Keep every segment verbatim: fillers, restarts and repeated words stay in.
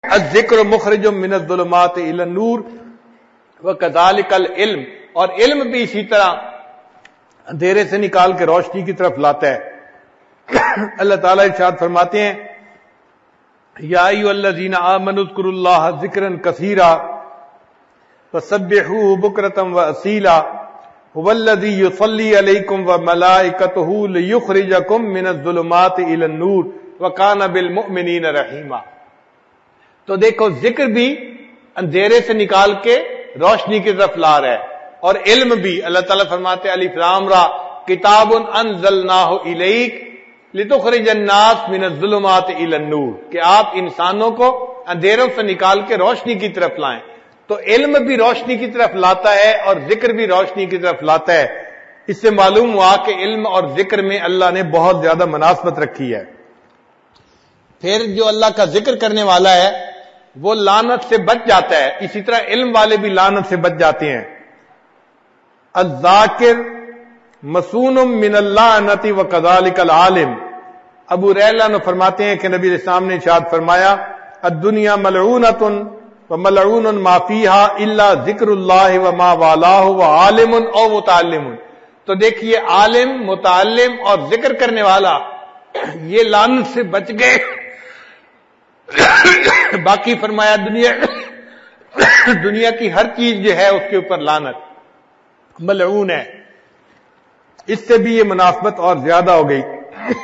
الذکر مخرج من الظلمات الی النور وکذالک العلم، اور علم بھی اسی طرح اندھیرے سے نکال کے روشنی کی طرف لاتا ہے۔ اللہ تعالیٰ ارشاد فرماتے ہیں یا ایھا الذین آمنوا اذکروا اللہ ذکرا کثیرا فسبحوہ بکرۃ واصیلا هو الذی یصلی علیکم وملائکتہ لیخرجکم من الظلمات الی النور وکان بالمؤمنین رحیما۔ تو دیکھو ذکر بھی اندھیرے سے نکال کے روشنی کی طرف لا رہا ہے، اور علم بھی اللہ تعالیٰ فرماتے ہیں الف لام را کتاب انزلناہ الیک لتخرج الناس من الظلمات الی النور، کہ آپ انسانوں کو اندھیروں سے نکال کے روشنی کی طرف لائیں۔ تو علم بھی روشنی کی طرف لاتا ہے اور ذکر بھی روشنی کی طرف لاتا ہے۔ اس سے معلوم ہوا کہ علم اور ذکر میں اللہ نے بہت زیادہ مناسبت رکھی ہے۔ پھر جو اللہ کا ذکر کرنے والا ہے وہ لعنت سے بچ جاتا ہے، اسی طرح علم والے بھی لعنت سے بچ جاتے ہیں۔ الذاکر مسون من اللعنت وکذالک العالم، ابو ریلہ نے فرماتے ہیں کہ نبی علیہ السلام نے ارشاد فرمایا الدنیا ملعونۃ وملعون ما فیہا الا ذکر اللہ وما والاہ وعالم او متعلم۔ تو دیکھیے عالم، متعلم اور ذکر کرنے والا یہ لعنت سے بچ گئے۔ باقی فرمایا دنیا دنیا کی ہر چیز جو ہے اس کے اوپر لعنت ملعون ہے۔ اس سے بھی یہ مناسبت اور زیادہ ہو گئی۔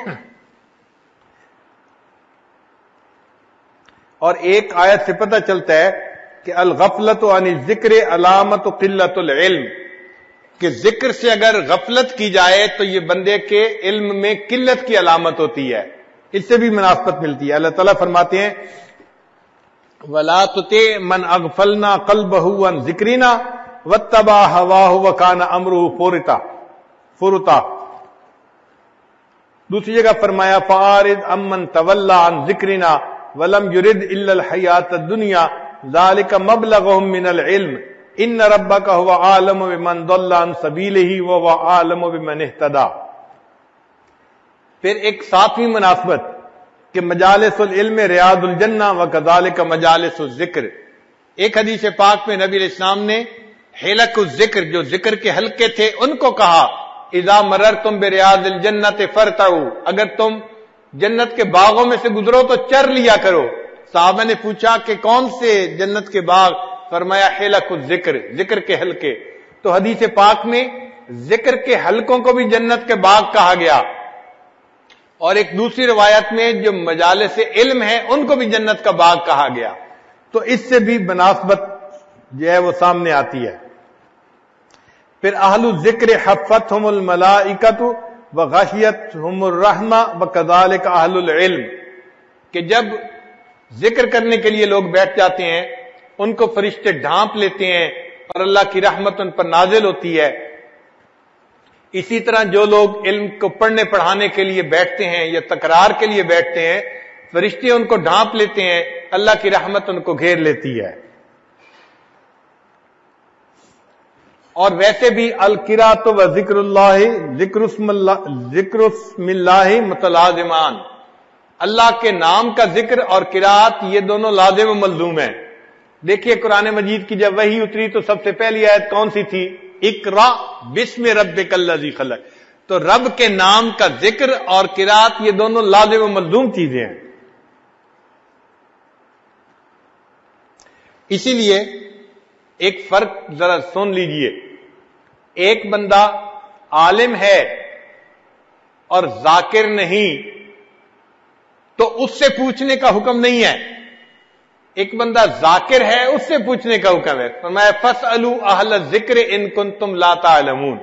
اور ایک آیت سے پتہ چلتا ہے کہ الغفلت عن الذکر علامت قلت العلم، کہ ذکر سے اگر غفلت کی جائے تو یہ بندے کے علم میں قلت کی علامت ہوتی ہے، اس سے بھی مناسبت ملتی ہے۔ اللہ تعالیٰ فرماتے ہیں وَلَا تُطِعْ مَنْ أَغْفَلْنَا قَلْبَهُ عَنْ ذِكْرِنَا وَاتَّبَعَ هَوَاهُ وَكَانَ أَمْرُهُ فُرُطًا فرطا۔ دوسری جگہ فرمایا فَأَعْرِضْ عَمَّنْ تَوَلَّىٰ عَنْ ذِكْرِنَا وَلَمْ يُرِدْ إِلَّا الْحَيَاةَ الدُّنْيَا ذَلِكَ مَبْلَغُهُم مِّنَ الْعِلْمِ إِنَّ رَبَّكَ هُوَ أَعْلَمُ بِمَنْ ضَلَّ عَنْ سَبِيلِهِ وَهُوَ أَعْلَمُ بِمَنِ اهْتَدَىٰ۔ پھر ایک ساتویں مناسبت کہ مجالس العلم ریاض الجنہ وکذالک مجالس الذکر۔ ایک حدیث پاک میں نبی علیہ السلام نے حلق الذکر، جو ذکر کے حلقے تھے، ان کو کہا اذا مررتم بریاض الجنۃ فرتعوا، اگر تم جنت کے باغوں میں سے گزرو تو چر لیا کرو۔ صحابہ نے پوچھا کہ کون سے جنت کے باغ؟ فرمایا حلق الذکر، ذکر کے حلقے۔ تو حدیث پاک میں ذکر کے حلقوں کو بھی جنت کے باغ کہا گیا، اور ایک دوسری روایت میں جو مجالس علم ہیں ان کو بھی جنت کا باغ کہا گیا۔ تو اس سے بھی مناسبت جو ہے وہ سامنے آتی ہے۔ پھر اہل الذکر حفتہم الملائکۃ وغشیتہم الرحمہ وکذالک اہل العلم، کہ جب ذکر کرنے کے لیے لوگ بیٹھ جاتے ہیں ان کو فرشتے ڈھانپ لیتے ہیں اور اللہ کی رحمت ان پر نازل ہوتی ہے۔ اسی طرح جو لوگ علم کو پڑھنے پڑھانے کے لیے بیٹھتے ہیں یا تکرار کے لیے بیٹھتے ہیں، فرشتے ان کو ڈھانپ لیتے ہیں، اللہ کی رحمت ان کو گھیر لیتی ہے۔ اور ویسے بھی القراءۃ و ذکر اللہ ذکر اسم اللہ ذکر اسم اللہ متلازمان، اللہ کے نام کا ذکر اور قراءت یہ دونوں لازم و ملزوم ہیں۔ دیکھیے قرآن مجید کی جب وحی اتری تو سب سے پہلی آیت کون سی تھی؟ اقرا بسم ربک الذی خلق۔ تو رب کے نام کا ذکر اور قراءت یہ دونوں لازم و ملزوم چیزیں ہیں۔ اسی لیے ایک فرق ذرا سن لیجئے، ایک بندہ عالم ہے اور ذاکر نہیں تو اس سے پوچھنے کا حکم نہیں ہے، ایک بندہ ذاکر ہے اس سے پوچھنے کا حکم ہے۔ فرمایا فاسألوا اہل الذکر ان کنتم لا تعلمون،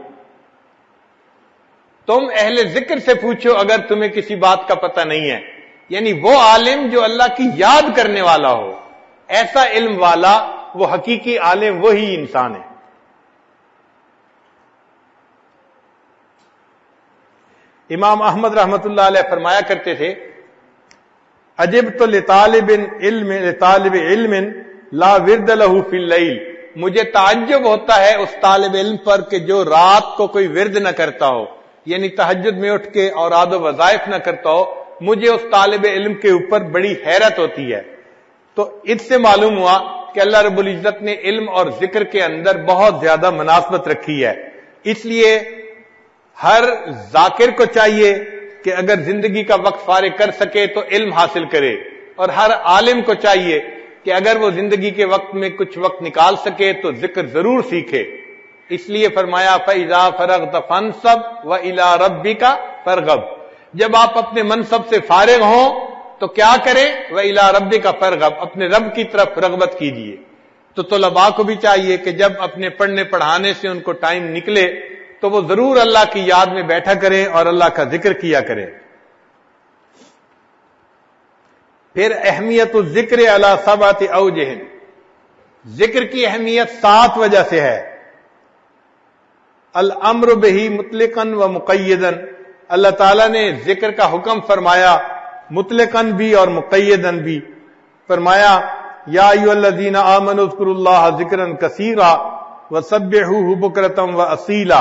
تم اہل ذکر سے پوچھو اگر تمہیں کسی بات کا پتہ نہیں ہے، یعنی وہ عالم جو اللہ کی یاد کرنے والا ہو، ایسا علم والا، وہ حقیقی عالم وہی انسان ہے۔ امام احمد رحمت اللہ علیہ فرمایا کرتے تھے عجبت لطالب علم لطالب علم لا ورد له فی اللیل، مجھے تعجب ہوتا ہے اس طالب علم پر کہ جو رات کو کوئی ورد نہ کرتا ہو، یعنی تہجد میں اٹھ کے اوراد و وظائف نہ کرتا ہو، مجھے اس طالب علم کے اوپر بڑی حیرت ہوتی ہے۔ تو اس سے معلوم ہوا کہ اللہ رب العزت نے علم اور ذکر کے اندر بہت زیادہ مناسبت رکھی ہے. اس لیے ہر ذاکر کو چاہیے کہ اگر زندگی کا وقت فارغ کر سکے تو علم حاصل کرے، اور ہر عالم کو چاہیے کہ اگر وہ زندگی کے وقت میں کچھ وقت نکال سکے تو ذکر ضرور سیکھے. اس لیے فرمایا فَإِذَا فَرَغْتَ فَانْصَبْ وَإِلَىٰ رَبِّكَ فَارْغَب. جب آپ اپنے منصب سے فارغ ہوں تو کیا کریں؟ وَإِلَىٰ رَبِّكَ فَارْغَب، اپنے رب کی طرف رغبت کیجیے. تو طلباء کو بھی چاہیے کہ جب اپنے پڑھنے پڑھانے سے ان کو ٹائم نکلے تو وہ ضرور اللہ کی یاد میں بیٹھا کریں اور اللہ کا ذکر کیا کریں. پھر اہمیت الذکر علی سبعۃ اوجہ، ذکر کی اہمیت سات وجہ سے ہے. الامر بہ مطلقا و مقیدا، اللہ تعالیٰ نے ذکر کا حکم فرمایا مطلقاً بھی اور مقیداً بھی. فرمایا یا ایھا الذین آمنوا اذکروا اللہ ذکرا کثیرا وسبحوہ بکرۃ واصیلا.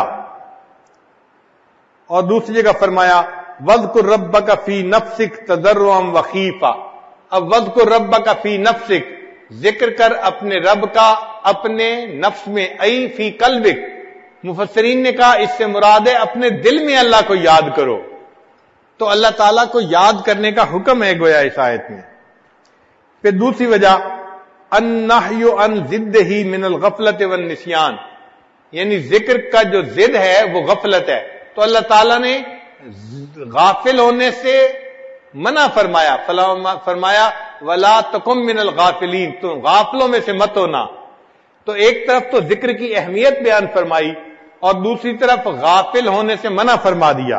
اور دوسری جگہ فرمایا وَاذْكُرْ رَبَّكَ فِي نَفْسِكَ تَضَرُّعًا وَخِيفًا. اب وَاذْكُرْ رَبَّكَ فِي نَفْسِكَ، ذکر کر اپنے رب کا اپنے نفس میں، ای فی قلبک. مفسرین نے کہا اس سے مراد ہے اپنے دل میں اللہ کو یاد کرو. تو اللہ تعالیٰ کو یاد کرنے کا حکم ہے گویا اس آیت میں. پھر دوسری وجہ النہی عن ضدہ من الغفلۃ والنسیان، یعنی ذکر کا جو ضد ہے وہ غفلت ہے. تو اللہ تعالیٰ نے غافل ہونے سے منع فرمایا، فرمایا وَلَا تَكُن مِّنَ الْغَافِلِينَ، تو غافلوں میں سے مت ہونا. تو ایک طرف تو ذکر کی اہمیت بیان فرمائی اور دوسری طرف غافل ہونے سے منع فرما دیا.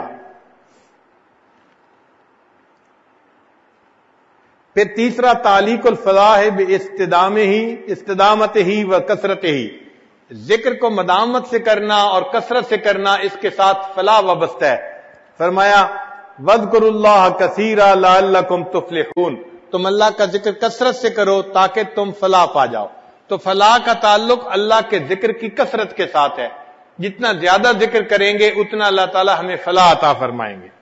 پھر تیسرا تعلیق الفلاح باستدامہ ہی استدامت ہی و کثرت ہی، ذکر کو مدامت سے کرنا اور کثرت سے کرنا اس کے ساتھ فلاح وابستہ ہے. فرمایا وَاذْكُرُوا اللَّهَ كَثِيرًا لَعَلَّكُمْ تُفْلِحُونَ، تم اللہ کا ذکر کثرت سے کرو تاکہ تم فلاح پا جاؤ. تو فلاح کا تعلق اللہ کے ذکر کی کثرت کے ساتھ ہے. جتنا زیادہ ذکر کریں گے اتنا اللہ تعالی ہمیں فلاح عطا فرمائیں گے.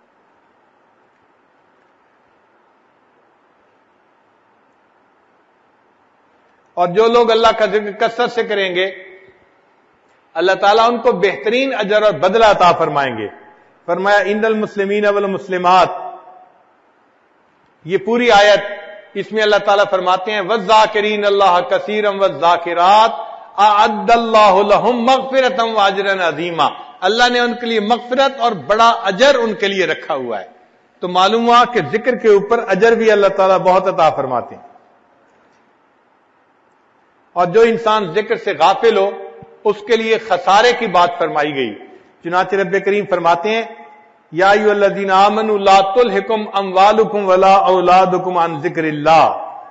اور جو لوگ اللہ کا ذکر کثرت سے کریں گے اللہ تعالیٰ ان کو بہترین اجر اور بدلہ عطا فرمائیں گے. فرمایا ان المسلمین والمسلمات، یہ پوری آیت اس میں اللہ تعالیٰ فرماتے ہیں والذاکرین اللہ کثیرا والذاکرات اعد اللہ لہم مغفرۃ واجرا عظیما، اللہ نے ان کے لیے مغفرت اور بڑا اجر ان کے لیے رکھا ہوا ہے. تو معلوم ہوا کہ ذکر کے اوپر اجر بھی اللہ تعالیٰ بہت عطا فرماتے ہیں. اور جو انسان ذکر سے غافل ہو اس کے لیے خسارے کی بات فرمائی گئی. چنانچہ رب کریم فرماتے ہیں یا ایھا الذین آمنوا لا تلہکم اموالکم ولا اولادکم عن ذکر اللہ.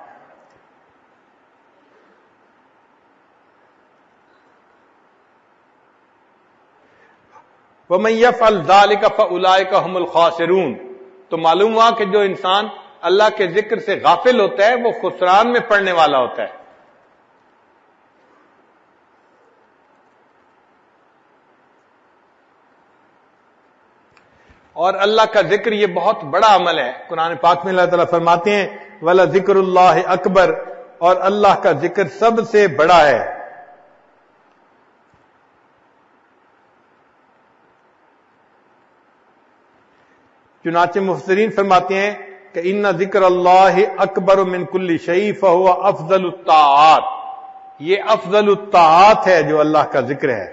ومن یفعل ذلک فاولئک هم الخاسرون. تو معلوم ہوا کہ جو انسان اللہ کے ذکر سے غافل ہوتا ہے وہ خسران میں پڑنے والا ہوتا ہے. اور اللہ کا ذکر یہ بہت بڑا عمل ہے. قرآن پاک میں اللہ تعالیٰ فرماتے ہیں وَلَذِكْرُ اللَّهِ اکبر، اور اللہ کا ذکر سب سے بڑا ہے. چنانچہ مفسرین فرماتے ہیں کہ ان ذکر اللہ اکبر من کل شیء فهو افضل الطاعات، یہ افضل الطاعات ہے جو اللہ کا ذکر ہے.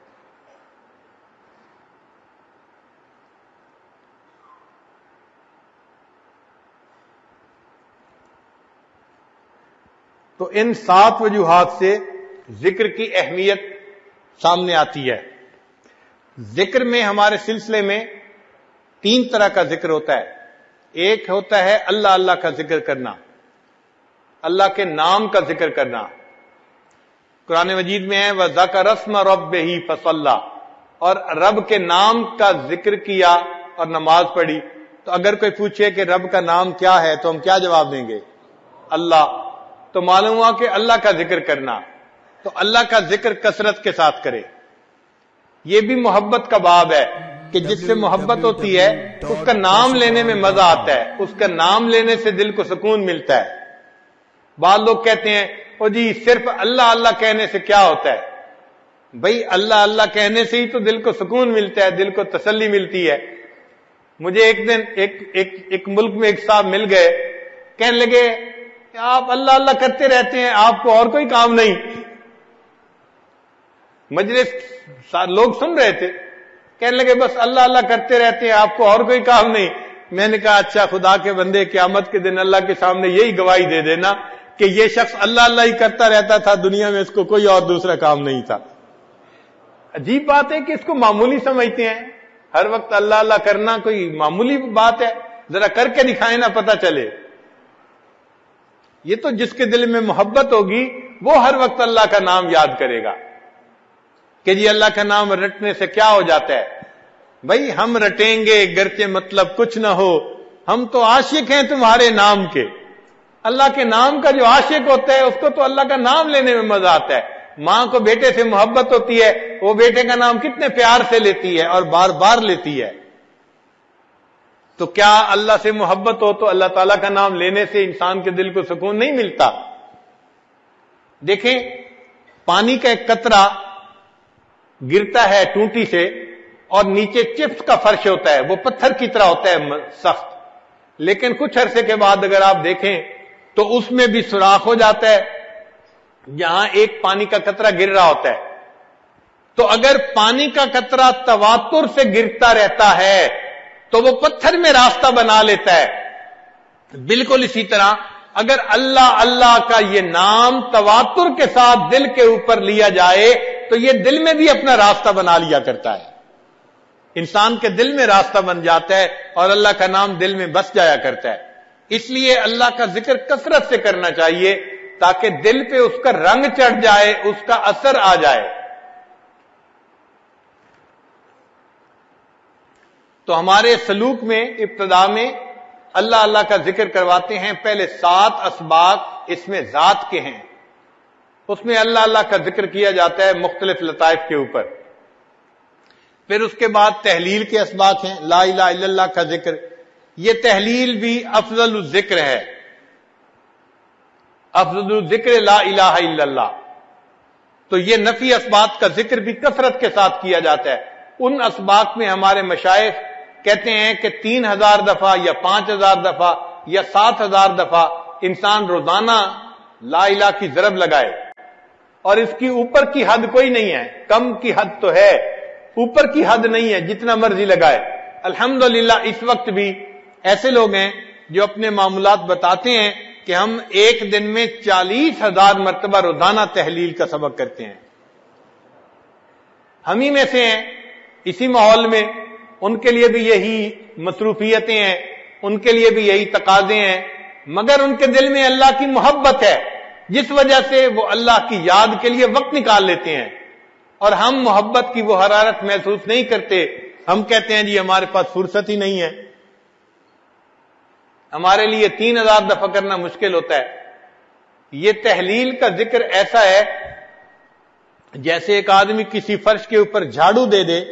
تو ان سات وجوہات سے ذکر کی اہمیت سامنے آتی ہے. ذکر میں ہمارے سلسلے میں تین طرح کا ذکر ہوتا ہے. ایک ہوتا ہے اللہ اللہ کا ذکر کرنا، اللہ کے نام کا ذکر کرنا. قرآن مجید میں ہے وَذَكَرَ اسْمَ رَبِّهِ فَصَلَّى، اور رب کے نام کا ذکر کیا اور نماز پڑھی. تو اگر کوئی پوچھے کہ رب کا نام کیا ہے تو ہم کیا جواب دیں گے؟ اللہ. تو معلوم ہوا کہ اللہ کا ذکر کرنا، تو اللہ کا ذکر کثرت کے ساتھ کرے. یہ بھی محبت کا باب ہے کہ جس سے محبت ہوتی ہے اس کا نام لینے میں مزہ آتا ہے، اس کا نام لینے سے دل کو سکون ملتا ہے. بعض لوگ کہتے ہیں او جی صرف اللہ اللہ کہنے سے کیا ہوتا ہے؟ بھئی اللہ اللہ کہنے سے ہی تو دل کو سکون ملتا ہے، دل کو تسلی ملتی ہے۔ مجھے ایک دن ایک ایک ایک ملک میں ایک صاحب مل گئے، کہنے لگے کہ آپ اللہ اللہ کرتے رہتے ہیں، آپ کو اور کوئی کام نہیں؟ مجلس لوگ سن رہے تھے، کہنے لگے بس اللہ اللہ کرتے رہتے ہیں، آپ کو اور کوئی کام نہیں۔ میں نے کہا اچھا خدا کے بندے، قیامت کے دن اللہ کے سامنے یہی گواہی دے دینا کہ یہ شخص اللہ اللہ ہی کرتا رہتا تھا، دنیا میں اس کو کوئی اور دوسرا کام نہیں تھا۔ عجیب بات ہے کہ اس کو معمولی سمجھتے ہیں، ہر وقت اللہ اللہ کرنا کوئی معمولی بات ہے، ذرا کر کے دکھائیں نا پتہ چلے۔ یہ تو جس کے دل میں محبت ہوگی وہ ہر وقت اللہ کا نام یاد کرے گا کہ جی اللہ کا نام رٹنے سے کیا ہو جاتا ہے؟ بھائی ہم رٹیں گے گرچہ مطلب کچھ نہ ہو، ہم تو عاشق ہیں تمہارے نام کے۔ اللہ کے نام کا جو عاشق ہوتا ہے اس کو تو اللہ کا نام لینے میں مزہ آتا ہے۔ ماں کو بیٹے سے محبت ہوتی ہے، وہ بیٹے کا نام کتنے پیار سے لیتی ہے اور بار بار لیتی ہے۔ تو کیا اللہ سے محبت ہو تو اللہ تعالیٰ کا نام لینے سے انسان کے دل کو سکون نہیں ملتا؟ دیکھیں پانی کا ایک قطرہ گرتا ہے ٹونٹی سے اور نیچے چپس کا فرش ہوتا ہے، وہ پتھر کی طرح ہوتا ہے سخت، لیکن کچھ عرصے کے بعد اگر آپ دیکھیں تو اس میں بھی سوراخ ہو جاتا ہے جہاں ایک پانی کا قطرہ گر رہا ہوتا ہے۔ تو اگر پانی کا قطرہ تواتر سے گرتا رہتا ہے تو وہ پتھر میں راستہ بنا لیتا ہے۔ بالکل اسی طرح اگر اللہ اللہ کا یہ نام تواتر کے ساتھ دل کے اوپر لیا جائے تو یہ دل میں بھی اپنا راستہ بنا لیا کرتا ہے، انسان کے دل میں راستہ بن جاتا ہے اور اللہ کا نام دل میں بس جایا کرتا ہے۔ اس لیے اللہ کا ذکر کثرت سے کرنا چاہیے تاکہ دل پہ اس کا رنگ چڑھ جائے، اس کا اثر آ جائے۔ تو ہمارے سلوک میں ابتدا میں اللہ اللہ کا ذکر کرواتے ہیں، پہلے سات اسباق اس میں ذات کے ہیں، اس میں اللہ اللہ کا ذکر کیا جاتا ہے مختلف لطائف کے اوپر۔ پھر اس کے بعد تحلیل کے اسباق ہیں، لا الہ الا اللہ کا ذکر، یہ تحلیل بھی افضل الذکر ہے، افضل الذکر لا الہ الا اللہ۔ تو یہ نفی اسباق کا ذکر بھی کثرت کے ساتھ کیا جاتا ہے۔ ان اسباق میں ہمارے مشائخ کہتے ہیں کہ تین ہزار دفعہ یا پانچ ہزار دفعہ یا سات ہزار دفعہ انسان روزانہ لا الہ کی ضرب لگائے، اور اس کی اوپر کی حد کوئی نہیں ہے، کم کی حد تو ہے، اوپر کی حد نہیں ہے، جتنا مرضی لگائے۔ الحمدللہ اس وقت بھی ایسے لوگ ہیں جو اپنے معاملات بتاتے ہیں کہ ہم ایک دن میں چالیس ہزار مرتبہ روزانہ تحلیل کا سبق کرتے ہیں۔ ہم ہی میں سے ہیں اسی ماحول میں، ان کے لیے بھی یہی مصروفیتیں ہیں، ان کے لیے بھی یہی تقاضے ہیں، مگر ان کے دل میں اللہ کی محبت ہے جس وجہ سے وہ اللہ کی یاد کے لیے وقت نکال لیتے ہیں، اور ہم محبت کی وہ حرارت محسوس نہیں کرتے۔ ہم کہتے ہیں جی ہمارے پاس فرصت ہی نہیں ہے، ہمارے لیے تین ہزار دفعہ کرنا مشکل ہوتا ہے۔ یہ تحلیل کا ذکر ایسا ہے جیسے ایک آدمی کسی فرش کے اوپر جھاڑو دے دے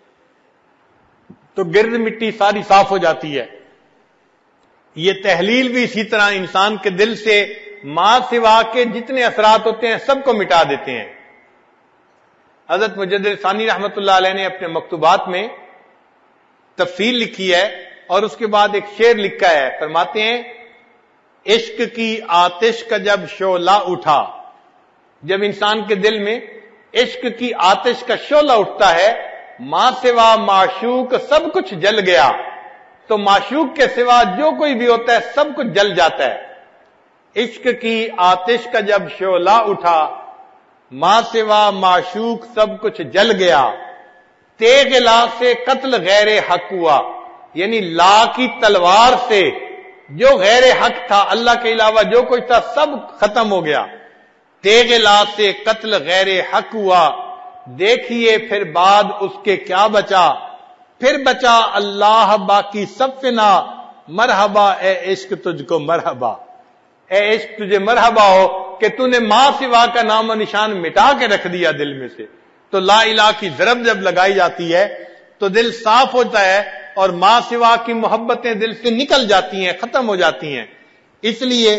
تو گرد مٹی ساری صاف ہو جاتی ہے۔ یہ تحلیل بھی اسی طرح انسان کے دل سے ما سوا کے جتنے اثرات ہوتے ہیں سب کو مٹا دیتے ہیں۔ حضرت مجدد ثانی رحمت اللہ علیہ نے اپنے مکتوبات میں تفصیل لکھی ہے اور اس کے بعد ایک شعر لکھا ہے، فرماتے ہیں عشق کی آتش کا جب شعلہ اٹھا، جب انسان کے دل میں عشق کی آتش کا شعلہ اٹھتا ہے، ماں سوا معشوق سب کچھ جل گیا، تو معشوق کے سوا جو کوئی بھی ہوتا ہے سب کچھ جل جاتا ہے۔ عشق کی آتش کا جب شعلہ اٹھا، ماں سوا معشوق سب کچھ جل گیا، تیغ لا سے قتل غیر حق ہوا، یعنی لا کی تلوار سے جو غیر حق تھا، اللہ کے علاوہ جو کچھ تھا سب ختم ہو گیا۔ تیغ لا سے قتل غیر حق ہوا، دیکھیے پھر بعد اس کے کیا بچا، پھر بچا اللہ باقی سب فنا، مرحبا اے عشق تجھ کو مرحبا، اے عشق تجھے مرحبا ہو کہ تو نے ماں سوا کا نام و نشان مٹا کے رکھ دیا دل میں سے۔ تو لا الہ کی ضرب جب لگائی جاتی ہے تو دل صاف ہوتا ہے اور ماں سوا کی محبتیں دل سے نکل جاتی ہیں، ختم ہو جاتی ہیں۔ اس لیے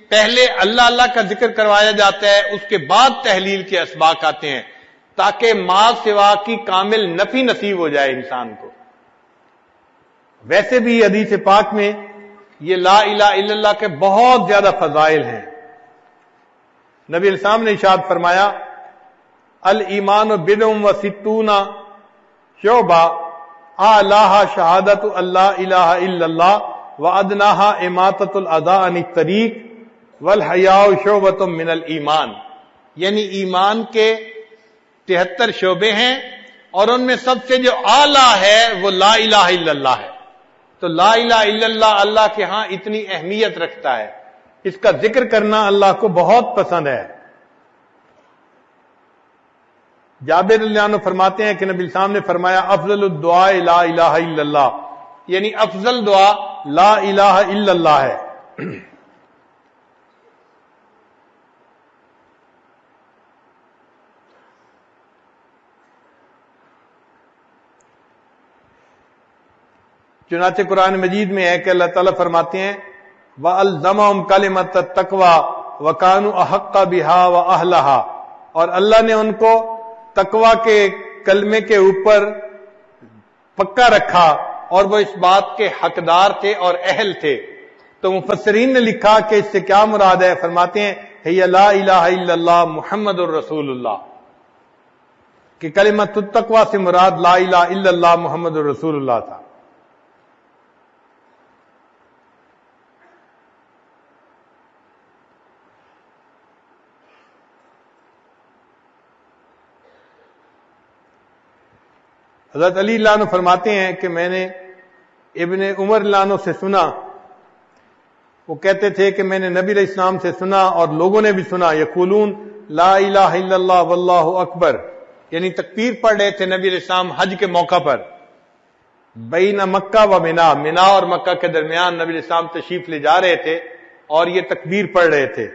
پہلے اللہ اللہ کا ذکر کروایا جاتا ہے، اس کے بعد تحلیل کے اسباق آتے ہیں، تاکہ ما سوا کی کامل نفی نصیب ہو جائے انسان کو۔ ویسے بھی حدیث پاک میں یہ لا الہ الا اللہ کے بہت زیادہ فضائل ہیں۔ نبی علیہ السلام نے ارشاد فرمایا، الایمان بدع و ستون شعبہ اعلیٰ شہادت اللہ الہ الا اللہ وادناہا اماطۃ الاذی عن الطریق والحیاء شعبۃ من الایمان، یعنی ایمان کے تہتر شعبے ہیں اور ان میں سب سے جو اعلیٰ ہے وہ لا الہ الا اللہ ہے۔ تو لا الہ الا اللہ اللہ کے ہاں اتنی اہمیت رکھتا ہے، اس کا ذکر کرنا اللہ کو بہت پسند ہے۔ جابر رضی اللہ عنہ فرماتے ہیں کہ نبی السلام نے فرمایا، افضل الدعاء لا الہ الا اللہ، یعنی افضل دعا لا الہ الا اللہ ہے۔ چنانچہ قرآن مجید میں ہے کہ اللہ تعالیٰ فرماتے ہیں، وَأَلْزَمَهُمْ كَلِمَةَ التَّقْوَى وَكَانُوا أَحَقَّ بِهَا وَأَهْلَهَا، اور اللہ نے ان کو تقوی کے کلمے کے اوپر پکا رکھا اور وہ اس بات کے حقدار تھے اور اہل تھے۔ تو مفسرین نے لکھا کہ اس سے کیا مراد ہے، فرماتے ہیں ہی لا الہ الا اللہ محمد الرسول اللہ، کہ کلمۃ التقوی سے مراد لا الہ الا اللہ محمد الرسول اللہ تھا۔ حضرت علی اللہ عنہ فرماتے ہیں کہ میں نے ابن عمر اللہ عنہ سے سنا، وہ کہتے تھے کہ میں نے نبی علیہ السلام سے سنا اور لوگوں نے بھی سنا، یقولون لا الہ الا اللہ واللہ اکبر، یعنی تکبیر پڑھ رہے تھے نبی علیہ السلام حج کے موقع پر، بین مکہ و منا، منا اور مکہ کے درمیان نبی علیہ السلام تشریف لے جا رہے تھے اور یہ تکبیر پڑھ رہے تھے۔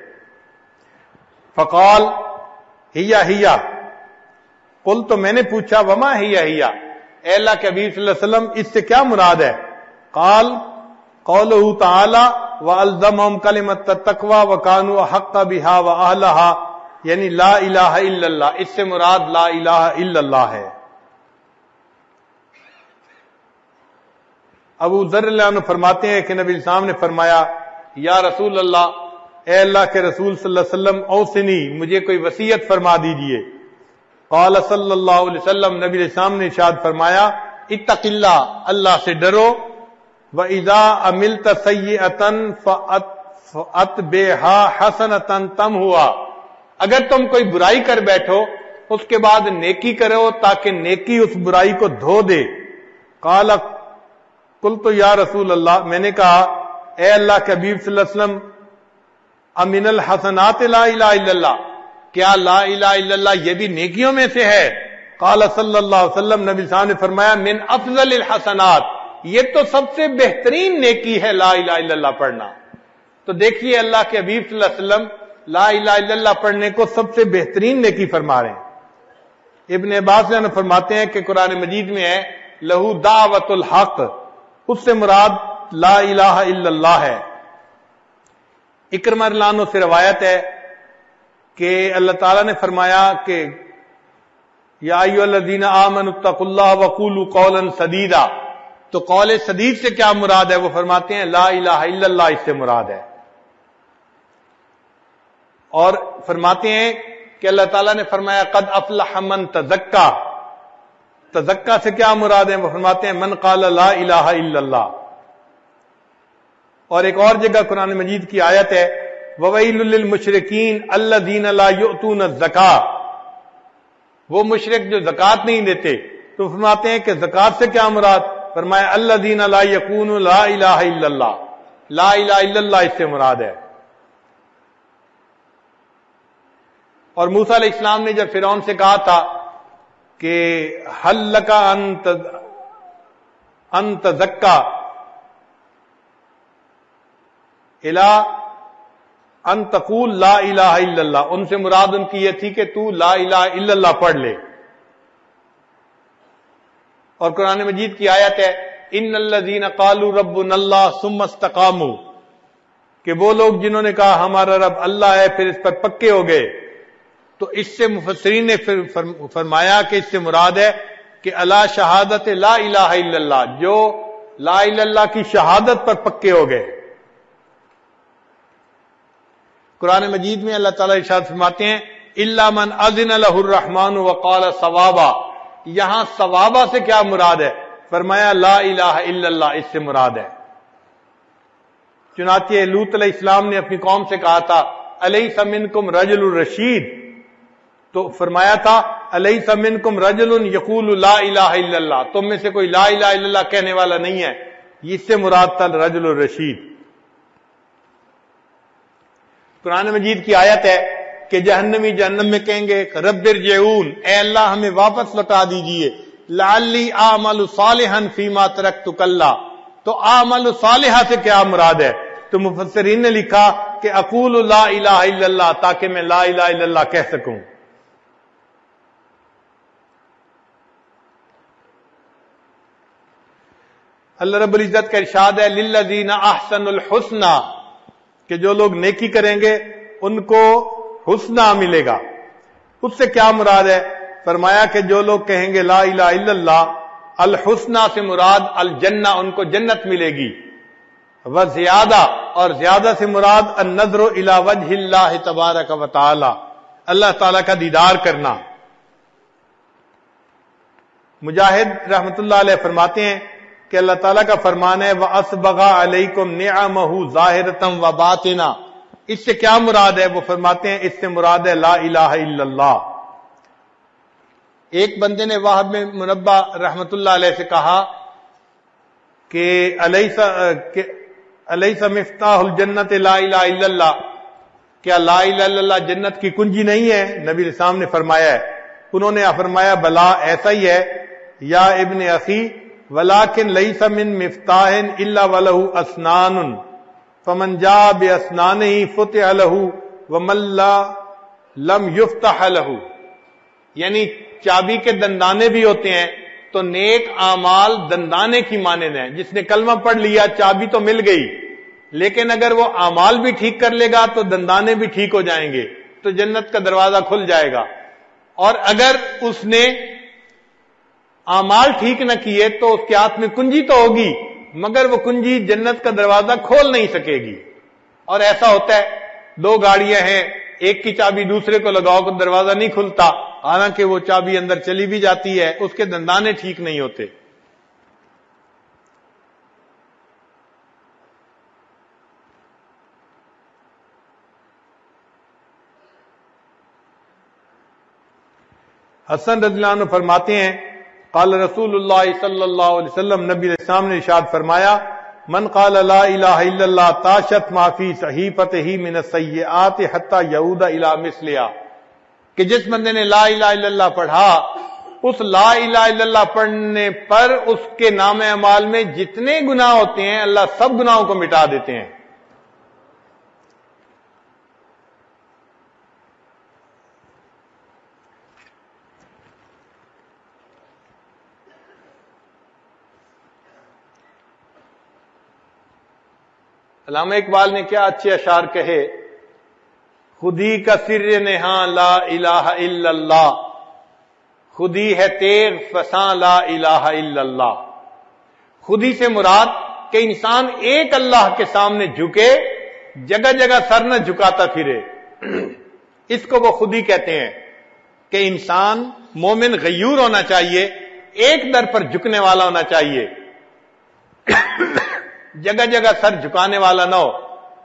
فقال ہیا ہیا، قل تو میں نے پوچھا وما ہیا ہیا، اے اللہ کے حبیب صلی اللہ علیہ وسلم اس سے کیا مراد ہے؟ قال قوله تعالی وَأَلْزَمَهُمْ كَلِمَةَ التَّقْوَى وَكَانُوا أَحَقَّ بِهَا وَأَهْلَهَا، یعنی لا الہ الا اللہ، اس سے مراد لا الہ الا اللہ ہے۔ ابو ذر اللہ عنہ فرماتے ہیں کہ نبی السلام نے فرمایا، یا رسول اللہ، اے اللہ کے رسول صلی اللہ علیہ وسلم، اوصنی، مجھے کوئی وصیت فرما دیجئے۔ قال صلی اللہ علیہ وسلم، نبی علیہ السلام نے ارشاد فرمایا، اتق اللہ، اللہ سے ڈرو، وَإِذَا عَمِلْتَ سَيِّئَةً فَأَتْبِعْهَا حَسَنَةً تَمْحُهَا، اگر تم کوئی برائی کر بیٹھو اس کے بعد نیکی کرو تاکہ نیکی اس برائی کو دھو دے۔ قال قلت یا رسول اللہ، میں نے کہا اے اللہ کے حبیب صلی اللہ علیہ وسلم، امن الحسنات لا الہ الا اللہ، کیا لا الہ الا اللہ یہ بھی نیکیوں میں سے ہے؟ قال صلی اللہ علیہ وسلم، نبی صاحب نے فرمایا، من افضل الحسنات، یہ تو سب سے بہترین نیکی ہے لا الہ الا اللہ پڑھنا۔ تو دیکھیے اللہ کے حبیب صلی اللہ علیہ وسلم لا الہ الا اللہ پڑھنے کو سب سے بہترین نیکی فرما رہے ہیں۔ ابن عباس نے فرماتے ہیں کہ قرآن مجید میں ہے لہو دعوت الحق، اس سے مراد لا الہ الا اللہ ہے۔ اکرمہ رضی اللہ عنہ سے روایت ہے کہ اللہ تعالیٰ نے فرمایا کہ یا ایھا الذین آمنوا اتقوا اللہ وقولوا قولا سدیدا، تو قول سدید سے کیا مراد ہے؟ وہ فرماتے ہیں لا الہ الا اللہ اس سے مراد ہے۔ اور فرماتے ہیں کہ اللہ تعالیٰ نے فرمایا قد افلح من تزکا، تزکا سے کیا مراد ہے؟ وہ فرماتے ہیں من قال لا الہ الا اللہ۔ اور ایک اور جگہ قرآن مجید کی آیت ہے وَوَيْلٌ لِّلْمُشْرِكِينَ الَّذِينَ لَا يُؤْتُونَ الزَّكَاةَ، وہ مشرک جو زکوٰۃ نہیں دیتے، تو فرماتے ہیں کہ زکوٰۃ سے کیا مراد؟ فرمایا الَّذِينَ لَا يَقُولُونَ لَا إِلَٰهَ إِلَّا اللَّهُ، لا الہ الا اللہ اس سے مراد ہے۔ اور موسیٰ علیہ السلام نے جب فرعون سے کہا تھا کہ هَلْ لَكَ أَن تَزَكَّىٰ إِلَىٰ ان تقول لا الہ الا اللہ، ان سے مراد ان کی یہ تھی کہ تو لا الہ الا اللہ پڑھ لے۔ اور قرآن مجید کی آیت ہے ان الذین قالوا ربنا اللہ ثم استقاموا، کہ وہ لوگ جنہوں نے کہا ہمارا رب اللہ ہے پھر اس پر پکے ہو گئے، تو اس سے مفسرین نے فرمایا کہ اس سے مراد ہے کہ اللہ شہادت لا الہ الا اللہ، جو لا الہ الا اللہ کی شہادت پر پکے ہو گئے۔ قرآن مجید میں اللہ تعالیٰ ارشاد فرماتے ہیں الا من اذن له الرحمن وقال صوابا، یہاں صوابا سے کیا مراد ہے؟ فرمایا لا الہ الا اللہ اس سے مراد ہے۔ چنانچہ لوط علیہ السلام نے اپنی قوم سے کہا تھا الیس منکم رجل رشید، تو فرمایا تھا الیس منکم رجل یقول لا الہ الا اللہ، تم میں سے کوئی لا الہ الا اللہ کہنے والا نہیں ہے، اس سے مراد تھا رجل الرشید۔ قرآن مجید کی آیت ہے کہ جہنمی جہنم میں کہیں گے رب ارجعون، اے اللہ ہمیں واپس لوٹا دیجئے، لعلی اعمل صالحا فیما ترکت کلا، تو اعمل صالحہ سے کیا مراد ہے؟ تو مفسرین نے لکھا کہ اقول لا الہ الا اللہ، تاکہ میں لا الہ الا اللہ کہہ سکوں۔ اللہ رب العزت کا ارشاد ہے للذین احسنوا الحسنى، کہ جو لوگ نیکی کریں گے ان کو حسنہ ملے گا۔ اس سے کیا مراد ہے؟ فرمایا کہ جو لوگ کہیں گے لا الہ الا اللہ، الحسنہ سے مراد الجنہ، ان کو جنت ملے گی، وزیادہ، اور زیادہ سے مراد النظر الی وجہ اللہ تبارک و تعالی، اللہ تعالی کا دیدار کرنا۔ مجاہد رحمت اللہ علیہ فرماتے ہیں کہ اللہ تعالیٰ کا فرمان ہے وَأَسْبَغَ عَلَيْكُمْ نِعَمَهُ ظَاهِرَةً وَبَاطِنًا، اس سے کیا مراد ہے؟ وہ فرماتے ہیں اس سے مراد ہے لا الہ الا اللہ۔ ایک بندے نے وہب میں منبہ رحمت اللہ علیہ سے کہا کہ الیس مفتاح الجنت لا الہ الا اللہ، کیا لا الہ الا اللہ جنت کی کنجی نہیں ہے؟ نبی علیہ السلام نے فرمایا ہے۔ انہوں نے فرمایا بلا ایسا ہی ہے یا ابن اخی، ولیکن لیس من مفتاح الا ولہ اسنان فمن جاء باسنانہ فتح لہ ومن لم یفتح لہ، یعنی چابی کے دندانے بھی ہوتے ہیں، تو نیک اعمال دندانے کی مانند ہیں۔ جس نے کلمہ پڑھ لیا چابی تو مل گئی، لیکن اگر وہ اعمال بھی ٹھیک کر لے گا تو دندانے بھی ٹھیک ہو جائیں گے، تو جنت کا دروازہ کھل جائے گا۔ اور اگر اس نے اعمال ٹھیک نہ کیے تو اس کے ہاتھ میں کنجی تو ہوگی، مگر وہ کنجی جنت کا دروازہ کھول نہیں سکے گی۔ اور ایسا ہوتا ہے دو گاڑیاں ہیں، ایک کی چابی دوسرے کو لگاؤ تو دروازہ نہیں کھلتا، حالانکہ وہ چابی اندر چلی بھی جاتی ہے، اس کے دندانے ٹھیک نہیں ہوتے۔ حسن رضی اللہ عنہ فرماتے ہیں قال رسول اللہ صلی اللہ علیہ وسلم، نبی علیہ السلام نے ارشاد فرمایا من قال لا الہ الا اللہ تاشت ما فی صحیفتہ من السیئات حتی یعود الی مثلہا، کہ جس بندے نے لا الہ الا اللہ پڑھا، اس لا الہ الا اللہ پڑھنے پر اس کے نام اعمال میں جتنے گناہ ہوتے ہیں اللہ سب گناہوں کو مٹا دیتے ہیں۔ علامہ اقبال نے کیا اچھے اشعار کہے، خودی کا سر نہاں لا الہ الا اللہ، خودی ہے تیغ فساں لا الہ الا اللہ۔ خودی سے مراد کہ انسان ایک اللہ کے سامنے جھکے، جگہ جگہ سر نہ جھکاتا پھرے، اس کو وہ خودی کہتے ہیں کہ انسان مومن غیور ہونا چاہیے، ایک در پر جھکنے والا ہونا چاہیے، جگہ جگہ سر جھکانے والا نہ ہو۔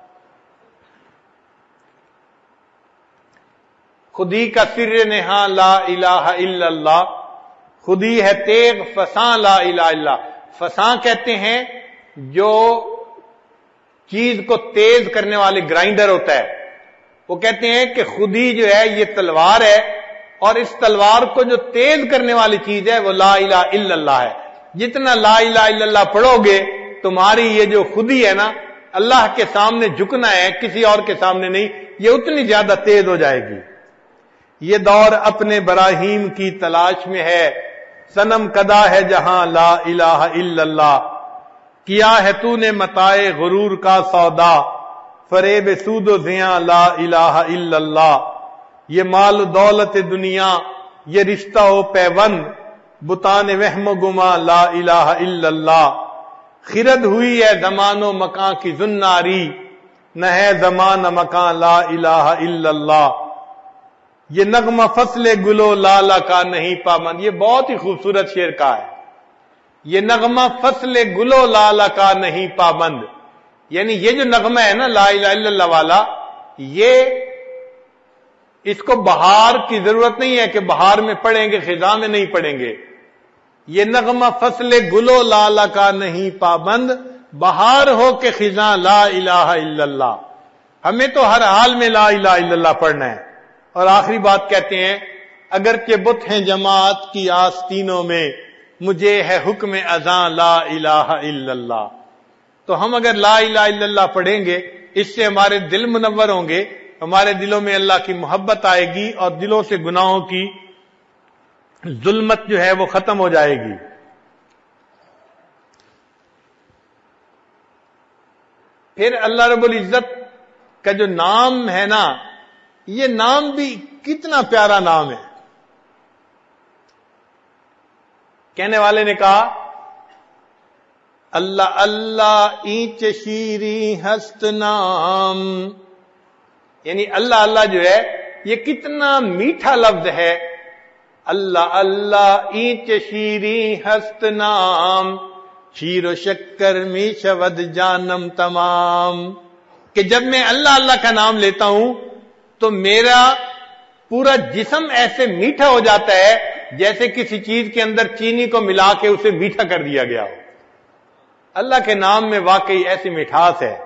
خودی کا سر نہاں لا الہ الا اللہ، خودی ہے تیغ فساں لا الہ الا اللہ۔ فساں کہتے ہیں جو چیز کو تیز کرنے والے گرائنڈر ہوتا ہے، وہ کہتے ہیں کہ خودی جو ہے یہ تلوار ہے، اور اس تلوار کو جو تیز کرنے والی چیز ہے وہ لا الہ الا اللہ ہے۔ جتنا لا الہ الا اللہ پڑھو گے تمہاری یہ جو خودی ہے نا، اللہ کے سامنے جھکنا ہے کسی اور کے سامنے نہیں، یہ اتنی زیادہ تیز ہو جائے گی۔ یہ دور اپنے براہیم کی تلاش میں ہے، صنم کدا ہے جہاں لا الہ الا اللہ، کیا ہے تو نے متاع غرور کا سودا، فریب سود و زیاں لا الہ الا اللہ، یہ مال و دولت دنیا، یہ رشتہ و پیوند، بتان وہم و گما لا الہ الا اللہ، خرد ہوئی ہے زمان و مکان کی زناری، نہ ہے زمان مکان لا الہ الا اللہ، یہ نغمہ فصل گلو لالا کا نہیں پابند۔ یہ بہت ہی خوبصورت شعر کا ہے، یہ نغمہ فصل گلو لالا کا نہیں پابند، یعنی یہ جو نغمہ ہے نا لا الہ الا اللہ والا، یہ اس کو بہار کی ضرورت نہیں ہے کہ بہار میں پڑھیں گے خزاں میں نہیں پڑھیں گے، یہ نغمہ فصل گلو لالا کا نہیں پابند، بہار ہو کہ خزاں لا الہ الا اللہ۔ ہمیں تو ہر حال میں لا الہ الا اللہ پڑھنا ہے۔ اور آخری بات کہتے ہیں، اگرچہ بت ہیں جماعت کی آستینوں میں، مجھے ہے حکم اذاں لا الہ الا اللہ۔ تو ہم اگر لا الہ الا اللہ پڑھیں گے، اس سے ہمارے دل منور ہوں گے، ہمارے دلوں میں اللہ کی محبت آئے گی اور دلوں سے گناہوں کی ظلمت جو ہے وہ ختم ہو جائے گی۔ پھر اللہ رب العزت کا جو نام ہے نا، یہ نام بھی کتنا پیارا نام ہے۔ کہنے والے نے کہا اللہ اللہ اینچ شیری ہست نام، یعنی اللہ اللہ جو ہے یہ کتنا میٹھا لفظ ہے۔ اللہ اللہ اینچ شیری ہست نام، شیر و شکر می شود جانم تمام، کہ جب میں اللہ اللہ کا نام لیتا ہوں تو میرا پورا جسم ایسے میٹھا ہو جاتا ہے جیسے کسی چیز کے اندر چینی کو ملا کے اسے میٹھا کر دیا گیا ہو۔ اللہ کے نام میں واقعی ایسی مٹھاس ہے۔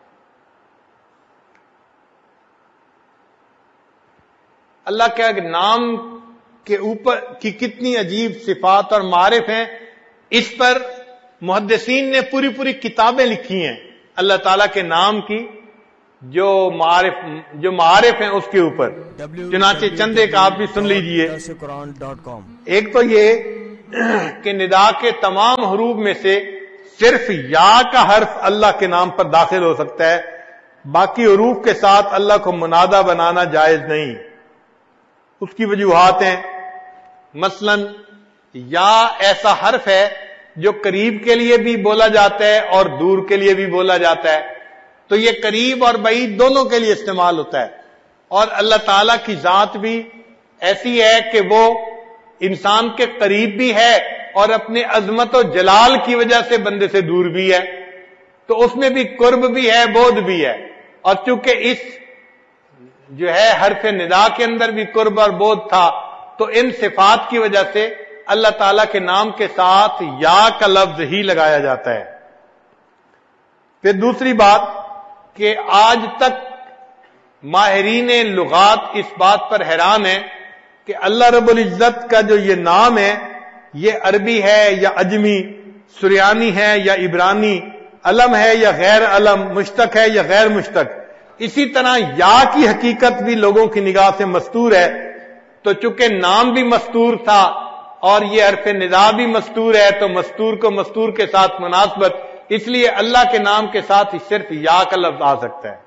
اللہ کے نام کے اوپر کی کتنی عجیب صفات اور معارف ہیں، اس پر محدثین نے پوری پوری کتابیں لکھی ہیں اللہ تعالیٰ کے نام کی، جو معارف جو معارف ہیں اس کے اوپر۔ چنانچہ چند ایک آپ بھی سن لیجئے۔ ایک تو یہ کہ ندا کے تمام حروف میں سے صرف یا کا حرف اللہ کے نام پر داخل ہو سکتا ہے، باقی حروف کے ساتھ اللہ کو منادہ بنانا جائز نہیں۔ اس کی وجوہات ہیں، مثلا یا ایسا حرف ہے جو قریب کے لیے بھی بولا جاتا ہے اور دور کے لیے بھی بولا جاتا ہے، تو یہ قریب اور بعید دونوں کے لیے استعمال ہوتا ہے۔ اور اللہ تعالیٰ کی ذات بھی ایسی ہے کہ وہ انسان کے قریب بھی ہے اور اپنے عظمت و جلال کی وجہ سے بندے سے دور بھی ہے، تو اس میں بھی قرب بھی ہے، بعد بھی ہے۔ اور چونکہ اس جو ہے حرف ندا کے اندر بھی قرب اور بعد تھا، تو ان صفات کی وجہ سے اللہ تعالیٰ کے نام کے ساتھ یا کا لفظ ہی لگایا جاتا ہے۔ پھر دوسری بات کہ آج تک ماہرین لغات اس بات پر حیران ہیں کہ اللہ رب العزت کا جو یہ نام ہے، یہ عربی ہے یا عجمی، سریانی ہے یا عبرانی، علم ہے یا غیر علم، مشتق ہے یا غیر مشتق۔ اسی طرح یا کی حقیقت بھی لوگوں کی نگاہ سے مستور ہے، تو چونکہ نام بھی مستور تھا اور یہ حرف ندا بھی مستور ہے، تو مستور کو مستور کے ساتھ مناسبت، اس لیے اللہ کے نام کے ساتھ صرف یا کا لفظ آ سکتا ہے۔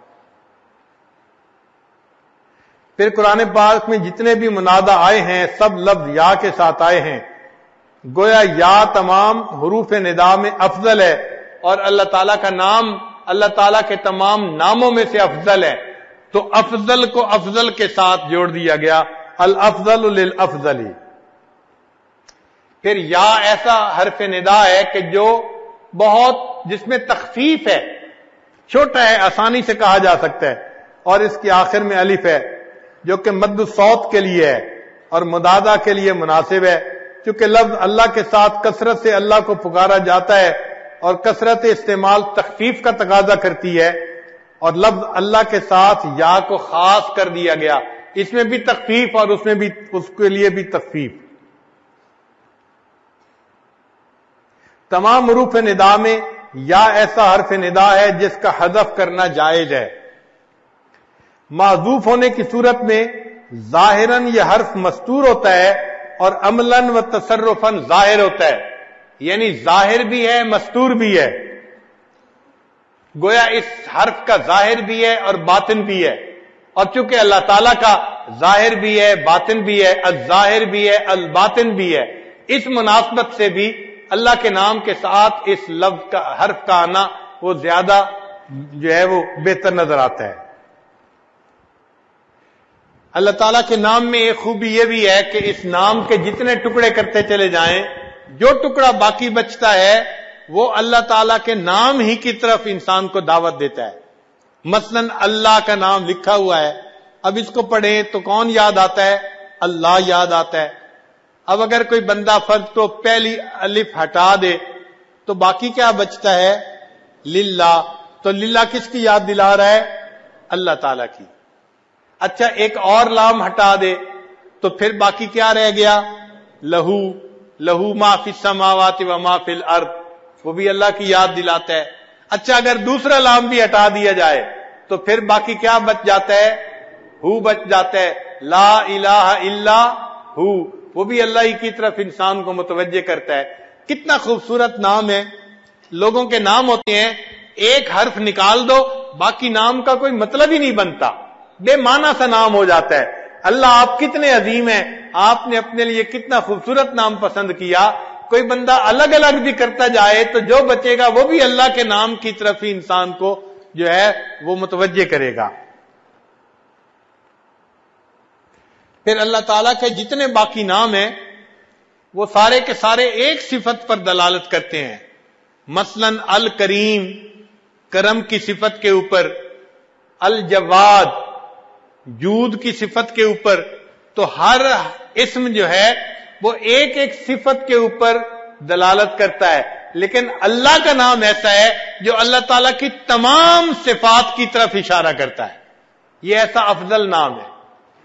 پھر قرآن پاک میں جتنے بھی منادہ آئے ہیں سب لفظ یا کے ساتھ آئے ہیں، گویا یا تمام حروف ندا میں افضل ہے، اور اللہ تعالیٰ کا نام اللہ تعالیٰ کے تمام ناموں میں سے افضل ہے، تو افضل کو افضل کے ساتھ جوڑ دیا گیا، الافضل للافضل۔ پھر یا ایسا حرف ندا ہے کہ جو بہت جس میں تخفیف ہے، چھوٹا ہے، آسانی سے کہا جا سکتا ہے، اور اس کے آخر میں الف ہے جو کہ مد الصوت کے لیے ہے اور مدادہ کے لیے مناسب ہے، چونکہ لفظ اللہ کے ساتھ کثرت سے اللہ کو پکارا جاتا ہے اور کثرت استعمال تخفیف کا تقاضا کرتی ہے، اور لفظ اللہ کے ساتھ یا کو خاص کر دیا گیا، اس میں بھی تخفیف اور اس میں بھی اس کے لیے بھی تخفیف۔ تمام حروف ندا میں یا ایسا حرف ندا ہے جس کا حذف کرنا جائز ہے۔ معذوف ہونے کی صورت میں ظاہراً یہ حرف مستور ہوتا ہے اور عملاً و تصرفاً ظاہر ہوتا ہے، یعنی ظاہر بھی ہے مستور بھی ہے۔ گویا اس حرف کا ظاہر بھی ہے اور باطن بھی ہے، اور چونکہ اللہ تعالیٰ کا ظاہر بھی ہے باطن بھی ہے، الظاہر بھی ہے الباطن بھی ہے، اس مناسبت سے بھی اللہ کے نام کے ساتھ اس لفظ کا حرف کا آنا وہ زیادہ جو ہے وہ بہتر نظر آتا ہے۔ اللہ تعالیٰ کے نام میں ایک خوبی یہ بھی ہے کہ اس نام کے جتنے ٹکڑے کرتے چلے جائیں، جو ٹکڑا باقی بچتا ہے وہ اللہ تعالیٰ کے نام ہی کی طرف انسان کو دعوت دیتا ہے۔ مثلا اللہ کا نام لکھا ہوا ہے، اب اس کو پڑھیں تو کون یاد آتا ہے؟ اللہ یاد آتا ہے۔ اب اگر کوئی بندہ فرض تو پہلی الف ہٹا دے تو باقی کیا بچتا ہے؟ للہ۔ تو للہ کس کی یاد دلا رہا ہے؟ اللہ تعالیٰ کی۔ اچھا ایک اور لام ہٹا دے تو پھر باقی کیا رہ گیا؟ لہو۔ لہو ما فی السماوات و ما فی الارض، وہ بھی اللہ کی یاد دلاتا ہے۔ اچھا اگر دوسرا لام بھی ہٹا دیا جائے تو پھر باقی کیا بچ جاتا ہے؟ ہو بچ جاتا ہے۔ لا الہ الا ہو، وہ بھی اللہ ہی کی طرف انسان کو متوجہ کرتا ہے۔ کتنا خوبصورت نام ہے۔ لوگوں کے نام ہوتے ہیں ایک حرف نکال دو باقی نام کا کوئی مطلب ہی نہیں بنتا، بے معنی سا نام ہو جاتا ہے۔ اللہ آپ کتنے عظیم ہیں، آپ نے اپنے لیے کتنا خوبصورت نام پسند کیا۔ کوئی بندہ الگ الگ بھی کرتا جائے تو جو بچے گا وہ بھی اللہ کے نام کی طرف ہی انسان کو جو ہے وہ متوجہ کرے گا۔ پھر اللہ تعالیٰ کے جتنے باقی نام ہیں وہ سارے کے سارے ایک صفت پر دلالت کرتے ہیں۔ مثلا الکریم، کرم کی صفت کے اوپر، الجواد، جود کی صفت کے اوپر۔ تو ہر اسم جو ہے وہ ایک ایک صفت کے اوپر دلالت کرتا ہے، لیکن اللہ کا نام ایسا ہے جو اللہ تعالیٰ کی تمام صفات کی طرف اشارہ کرتا ہے۔ یہ ایسا افضل نام ہے۔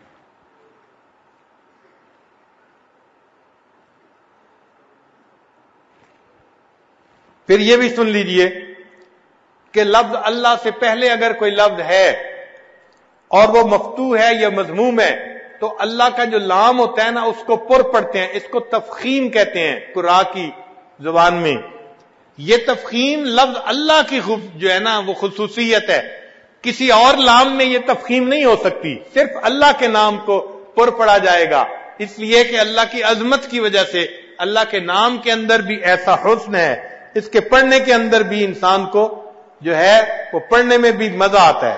پھر یہ بھی سن لیجئے کہ لفظ اللہ سے پہلے اگر کوئی لفظ ہے اور وہ مفتوح ہے یا مضموم ہے تو اللہ کا جو لام ہوتا ہے نا اس کو پر پڑھتے ہیں، اس کو تفخیم کہتے ہیں قرآن کی زبان میں۔ یہ تفخیم لفظ اللہ کی جو ہے نا وہ خصوصیت ہے، کسی اور لام میں یہ تفخیم نہیں ہو سکتی، صرف اللہ کے نام کو پر پڑھا جائے گا، اس لیے کہ اللہ کی عظمت کی وجہ سے اللہ کے نام کے اندر بھی ایسا حسن ہے، اس کے پڑھنے کے اندر بھی انسان کو جو ہے وہ پڑھنے میں بھی مزہ آتا ہے۔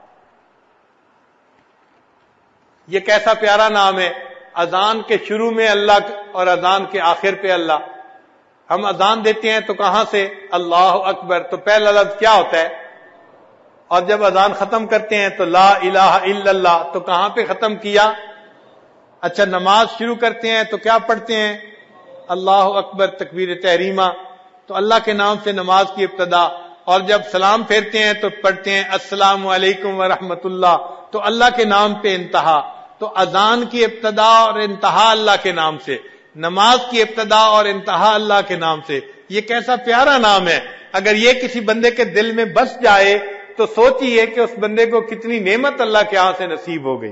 یہ کیسا پیارا نام ہے، اذان کے شروع میں اللہ اور اذان کے آخر پہ اللہ۔ ہم اذان دیتے ہیں تو کہاں سے؟ اللہ اکبر، تو پہلا لفظ کیا ہوتا ہے؟ اور جب اذان ختم کرتے ہیں تو لا الہ الا اللہ، تو کہاں پہ ختم کیا؟ اچھا نماز شروع کرتے ہیں تو کیا پڑھتے ہیں؟ اللہ اکبر، تکبیر تحریمہ، تو اللہ کے نام سے نماز کی ابتدا، اور جب سلام پھیرتے ہیں تو پڑھتے ہیں السلام علیکم ورحمۃ اللہ، تو اللہ کے نام پہ انتہا۔ تو اذان کی ابتدا اور انتہا اللہ کے نام سے، نماز کی ابتدا اور انتہا اللہ کے نام سے۔ یہ کیسا پیارا نام ہے، اگر یہ کسی بندے کے دل میں بس جائے تو سوچئے کہ اس بندے کو کتنی نعمت اللہ کے ہاں سے نصیب ہو گئی۔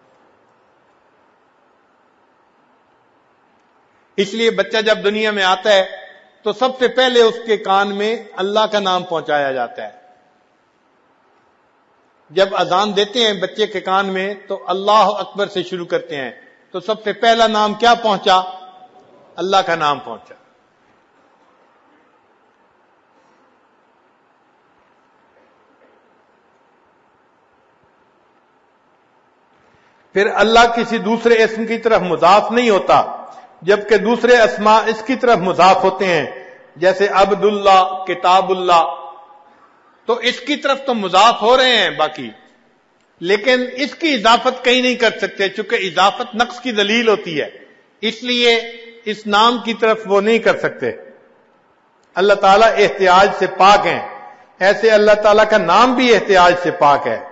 اس لیے بچہ جب دنیا میں آتا ہے تو سب سے پہلے اس کے کان میں اللہ کا نام پہنچایا جاتا ہے۔ جب اذان دیتے ہیں بچے کے کان میں تو اللہ اکبر سے شروع کرتے ہیں، تو سب سے پہلا نام کیا پہنچا؟ اللہ کا نام پہنچا۔ پھر اللہ کسی دوسرے اسم کی طرف مضاف نہیں ہوتا، جبکہ دوسرے اسماء اس کی طرف مضاف ہوتے ہیں، جیسے عبداللہ، کتاب اللہ، تو اس کی طرف تو مضاف ہو رہے ہیں باقی، لیکن اس کی اضافت کہیں نہیں کر سکتے، چونکہ اضافت نقص کی دلیل ہوتی ہے، اس لیے اس نام کی طرف وہ نہیں کر سکتے۔ اللہ تعالیٰ احتیاج سے پاک ہیں، ایسے اللہ تعالیٰ کا نام بھی احتیاج سے پاک ہے۔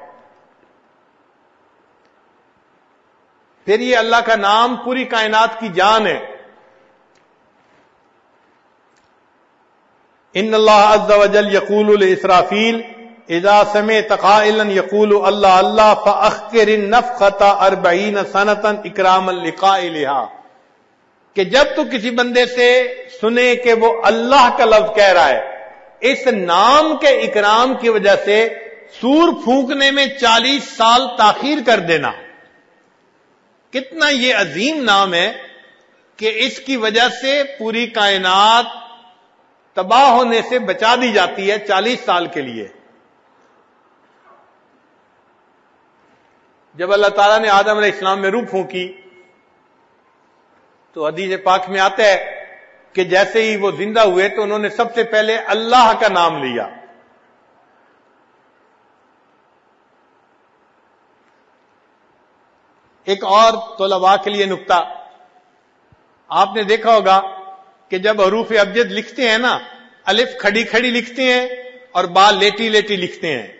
پھر یہ اللہ کا نام پوری کائنات کی جان ہے۔ ان اللہ عز وجل یقول لاسرافیل اذا سمعت قائلا یقول اللہ اللہ فاخر النفخۃ اربعین سنۃ اکراما لقائلها، کہ جب تو کسی بندے سے سنے کہ وہ اللہ کا لفظ کہہ رہا ہے اس نام کے اکرام کی وجہ سے سور پھونکنے میں چالیس سال تاخیر کر دینا، کتنا یہ عظیم نام ہے کہ اس کی وجہ سے پوری کائنات تباہ ہونے سے بچا دی جاتی ہے چالیس سال کے لیے۔ جب اللہ تعالیٰ نے آدم علیہ السلام میں روح پھونکی تو حدیث پاک میں آتا ہے کہ جیسے ہی وہ زندہ ہوئے تو انہوں نے سب سے پہلے اللہ کا نام لیا۔ ایک اور طلباء کے لیے نکتہ، آپ نے دیکھا ہوگا کہ جب حروف ابجد لکھتے ہیں نا، الف کھڑی کھڑی لکھتے ہیں اور با لیٹی لیٹی لکھتے ہیں،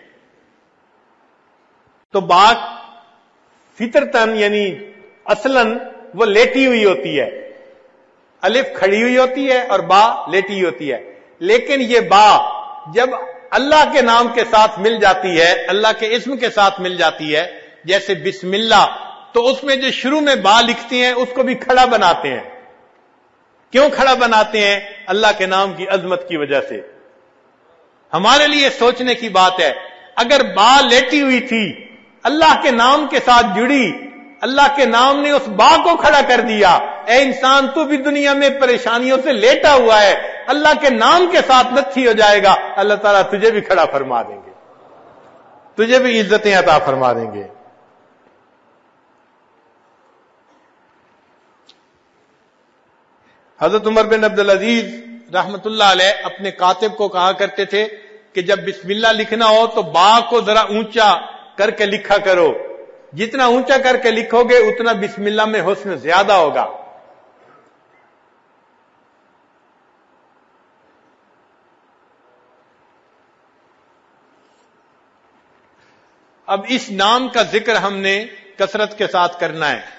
تو با فطرتاً یعنی اصلاً وہ لیٹی ہوئی ہوتی ہے، الف کھڑی ہوئی ہوتی ہے اور با لیٹی ہوئی ہوتی ہے، لیکن یہ با جب اللہ کے نام کے ساتھ مل جاتی ہے، اللہ کے اسم کے ساتھ مل جاتی ہے، جیسے بسم اللہ، تو اس میں جو شروع میں با لکھتے ہیں اس کو بھی کھڑا بناتے ہیں۔ کیوں کھڑا بناتے ہیں؟ اللہ کے نام کی عظمت کی وجہ سے۔ ہمارے لیے سوچنے کی بات ہے، اگر با لیٹی ہوئی تھی، اللہ کے نام کے ساتھ جڑی، اللہ کے نام نے اس با کو کھڑا کر دیا، اے انسان تو بھی دنیا میں پریشانیوں سے لیٹا ہوا ہے، اللہ کے نام کے ساتھ نتھی ہو جائے گا، اللہ تعالیٰ تجھے بھی کھڑا فرما دیں گے، تجھے بھی عزتیں عطا فرما دیں گے۔ حضرت عمر بن عبدالعزیز رحمت اللہ علیہ اپنے کاتب کو کہا کرتے تھے کہ جب بسم اللہ لکھنا ہو تو با کو ذرا اونچا کر کے لکھا کرو، جتنا اونچا کر کے لکھو گے اتنا بسم اللہ میں حسن زیادہ ہوگا۔ اب اس نام کا ذکر ہم نے کثرت کے ساتھ کرنا ہے۔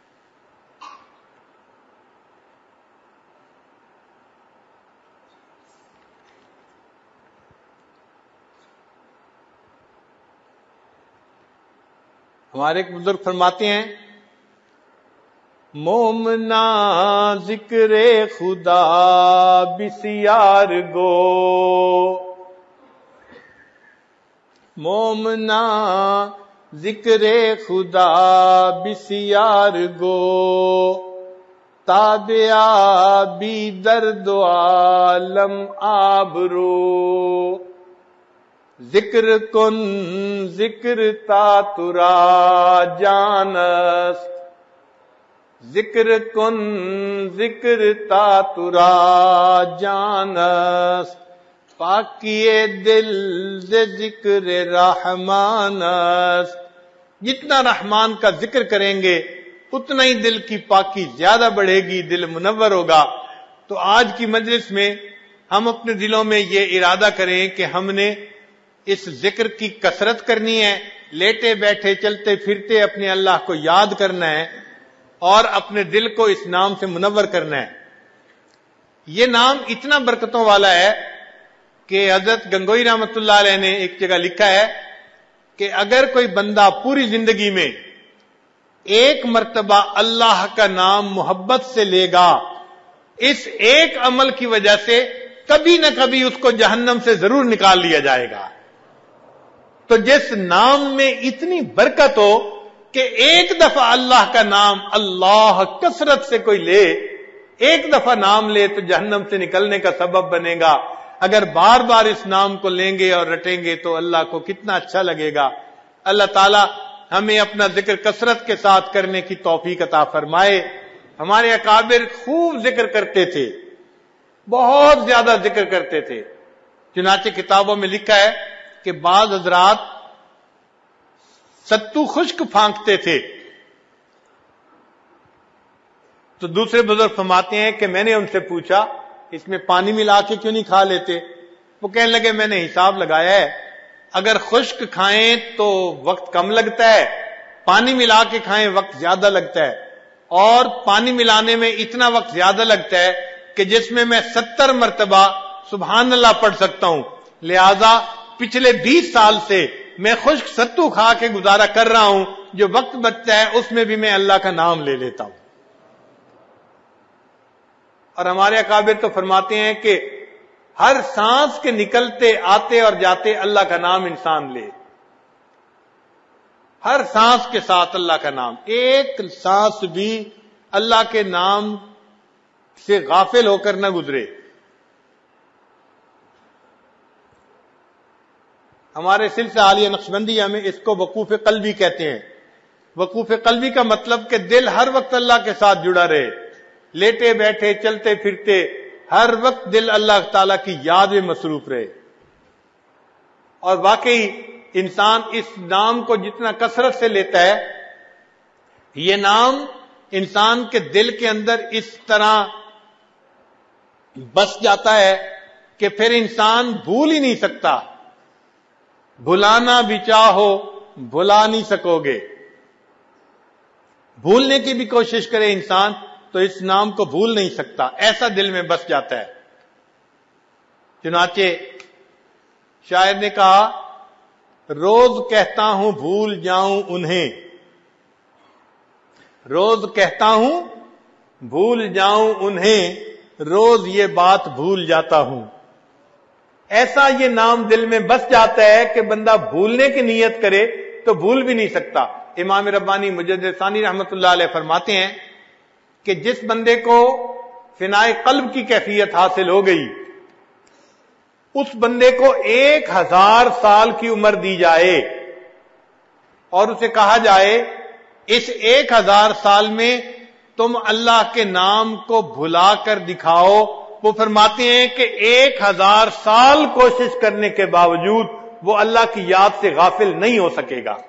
ہمارے ایک بزرگ فرماتے ہیں، مومنا ذکر خدا بسیار گو، مومنا ذکر خدا بسیار گو، تابعہ بی درد و عالم آبرو، ذکر کن ذکر تا ترا جانس، ذکر کن ذکر تا ترا جانس، پاکیے دل ز ذکر رحمانس، جتنا رحمان کا ذکر کریں گے اتنا ہی دل کی پاکی زیادہ بڑھے گی، دل منور ہوگا۔ تو آج کی مجلس میں ہم اپنے دلوں میں یہ ارادہ کریں کہ ہم نے اس ذکر کی کثرت کرنی ہے، لیٹے بیٹھے چلتے پھرتے اپنے اللہ کو یاد کرنا ہے اور اپنے دل کو اس نام سے منور کرنا ہے۔ یہ نام اتنا برکتوں والا ہے کہ حضرت گنگوئی رحمت اللہ علیہ نے ایک جگہ لکھا ہے کہ اگر کوئی بندہ پوری زندگی میں ایک مرتبہ اللہ کا نام محبت سے لے گا، اس ایک عمل کی وجہ سے کبھی نہ کبھی اس کو جہنم سے ضرور نکال لیا جائے گا۔ تو جس نام میں اتنی برکت ہو کہ ایک دفعہ اللہ کا نام اللہ کثرت سے کوئی لے، ایک دفعہ نام لے تو جہنم سے نکلنے کا سبب بنے گا۔ اگر بار بار اس نام کو لیں گے اور رٹیں گے تو اللہ کو کتنا اچھا لگے گا۔ اللہ تعالی ہمیں اپنا ذکر کثرت کے ساتھ کرنے کی توفیق عطا فرمائے۔ ہمارے اکابر خوب ذکر کرتے تھے، بہت زیادہ ذکر کرتے تھے، چنانچہ کتابوں میں لکھا ہے کہ بعض حضرات ستو خشک پھانکتے تھے تو دوسرے بزرگ فرماتے ہیں کہ میں نے ان سے پوچھا اس میں پانی ملا کے کیوں نہیں کھا لیتے؟ وہ کہنے لگے میں نے حساب لگایا ہے، اگر خشک کھائیں تو وقت کم لگتا ہے، پانی ملا کے کھائیں وقت زیادہ لگتا ہے، اور پانی ملانے میں اتنا وقت زیادہ لگتا ہے کہ جس میں میں ستر مرتبہ سبحان اللہ پڑھ سکتا ہوں، لہذا پچھلے بیس سال سے میں خشک ستو کھا کے گزارا کر رہا ہوں، جو وقت بچتا ہے اس میں بھی میں اللہ کا نام لے لیتا ہوں۔ اور ہمارے اکابر تو فرماتے ہیں کہ ہر سانس کے نکلتے آتے اور جاتے اللہ کا نام انسان لے، ہر سانس کے ساتھ اللہ کا نام، ایک سانس بھی اللہ کے نام سے غافل ہو کر نہ گزرے۔ ہمارے سلسلہ عالیہ نقشبندیہ میں اس کو وقوف قلبی کہتے ہیں۔ وقوف قلبی کا مطلب کہ دل ہر وقت اللہ کے ساتھ جڑا رہے، لیٹے بیٹھے چلتے پھرتے ہر وقت دل اللہ تعالی کی یاد میں مصروف رہے۔ اور واقعی انسان اس نام کو جتنا کثرت سے لیتا ہے، یہ نام انسان کے دل کے اندر اس طرح بس جاتا ہے کہ پھر انسان بھول ہی نہیں سکتا۔ بھلانا بھی چاہو بھلا نہیں سکو گے، بھولنے کی بھی کوشش کرے انسان تو اس نام کو بھول نہیں سکتا، ایسا دل میں بس جاتا ہے۔ چنانچہ شاعر نے کہا، روز کہتا ہوں بھول جاؤں انہیں، روز کہتا ہوں بھول جاؤں انہیں، روز یہ بات بھول جاتا ہوں۔ ایسا یہ نام دل میں بس جاتا ہے کہ بندہ بھولنے کی نیت کرے تو بھول بھی نہیں سکتا۔ امام ربانی مجدد ثانی رحمت اللہ علیہ فرماتے ہیں کہ جس بندے کو فنائے قلب کی کیفیت حاصل ہو گئی، اس بندے کو ایک ہزار سال کی عمر دی جائے اور اسے کہا جائے اس ایک ہزار سال میں تم اللہ کے نام کو بھلا کر دکھاؤ، وہ فرماتے ہیں کہ ایک ہزار سال کوشش کرنے کے باوجود وہ اللہ کی یاد سے غافل نہیں ہو سکے گا۔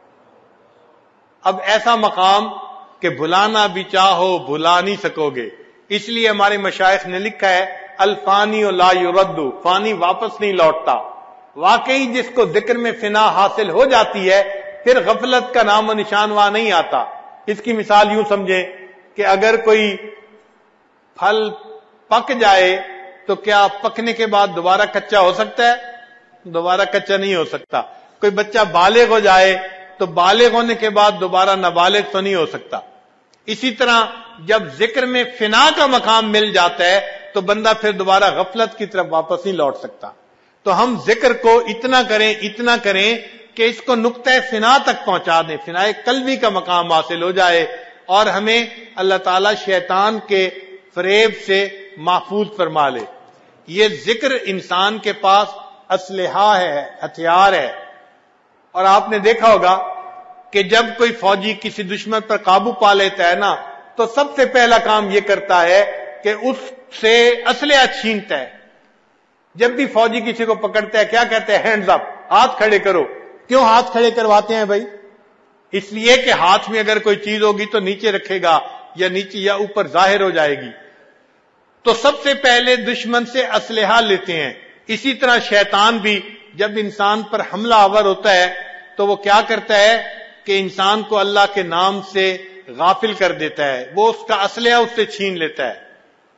اب ایسا مقام کہ بھلانا بھی چاہو بھلا نہیں سکو گے، اس لیے ہمارے مشائخ نے لکھا ہے الفانی لا یرد، فانی واپس نہیں لوٹتا۔ واقعی جس کو ذکر میں فنا حاصل ہو جاتی ہے پھر غفلت کا نام و نشان وہاں نہیں آتا۔ اس کی مثال یوں سمجھیں کہ اگر کوئی پھل پک جائے تو کیا پکنے کے بعد دوبارہ کچا ہو سکتا ہے؟ دوبارہ کچا نہیں ہو سکتا۔ کوئی بچہ بالغ ہو جائے تو بالغ ہونے کے بعد دوبارہ نابالغ تو نہیں ہو سکتا۔ اسی طرح جب ذکر میں فنا کا مقام مل جاتا ہے تو بندہ پھر دوبارہ غفلت کی طرف واپس نہیں لوٹ سکتا۔ تو ہم ذکر کو اتنا کریں اتنا کریں کہ اس کو نقطہ فنا تک پہنچا دیں، فنائے قلبی کا مقام حاصل ہو جائے اور ہمیں اللہ تعالی شیطان کے فریب سے محفوظ فرما لے۔ یہ ذکر انسان کے پاس اسلحہ ہے، ہتھیار ہے۔ اور آپ نے دیکھا ہوگا کہ جب کوئی فوجی کسی دشمن پر قابو پا لیتا ہے نا تو سب سے پہلا کام یہ کرتا ہے کہ اس سے اسلحہ چھینتا ہے۔ جب بھی فوجی کسی کو پکڑتا ہے کیا کہتے ہیں؟ ہینڈز اپ، ہاتھ کھڑے کرو۔ کیوں ہاتھ کھڑے کرواتے ہیں بھائی؟ اس لیے کہ ہاتھ میں اگر کوئی چیز ہوگی تو نیچے رکھے گا یا نیچے یا اوپر ظاہر ہو جائے گی۔ تو سب سے پہلے دشمن سے اسلحہ لیتے ہیں۔ اسی طرح شیطان بھی جب انسان پر حملہ آور ہوتا ہے تو وہ کیا کرتا ہے کہ انسان کو اللہ کے نام سے غافل کر دیتا ہے، وہ اس کا اسلحہ اس سے چھین لیتا ہے۔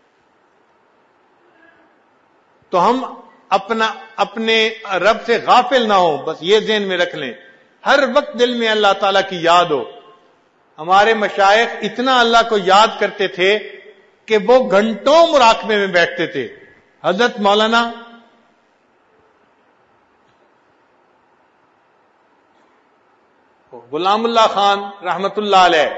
تو ہم اپنا اپنے رب سے غافل نہ ہو، بس یہ ذہن میں رکھ لیں، ہر وقت دل میں اللہ تعالیٰ کی یاد ہو۔ ہمارے مشائخ اتنا اللہ کو یاد کرتے تھے کہ وہ گھنٹوں مراقبے میں بیٹھتے تھے۔ حضرت مولانا غلام اللہ خان رحمت اللہ علیہ،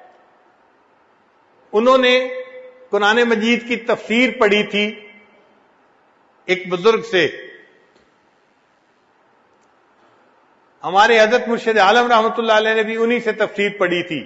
انہوں نے قرآن مجید کی تفسیر پڑھی تھی ایک بزرگ سے۔ ہمارے حضرت مرشد عالم رحمت اللہ علیہ نے بھی انہی سے تفسیر پڑھی تھی۔